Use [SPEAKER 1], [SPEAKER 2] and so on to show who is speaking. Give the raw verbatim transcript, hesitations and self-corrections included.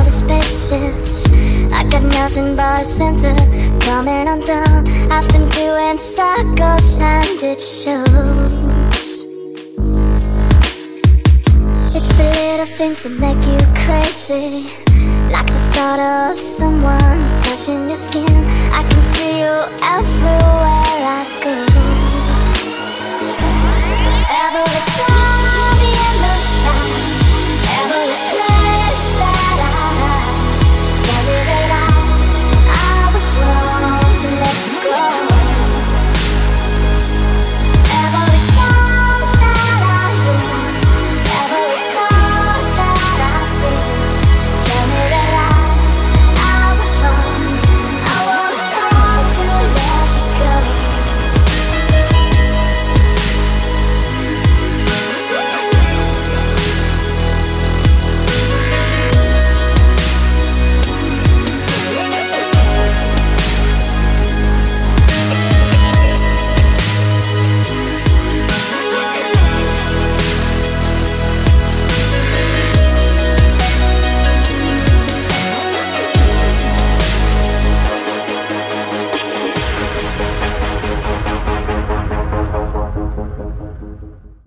[SPEAKER 1] the spaces. I got nothing but a center coming undone. I've been doing circles and it shows. It's the little things that make you crazy, like the thought of someone touching your skin. I can see you everywhere I go.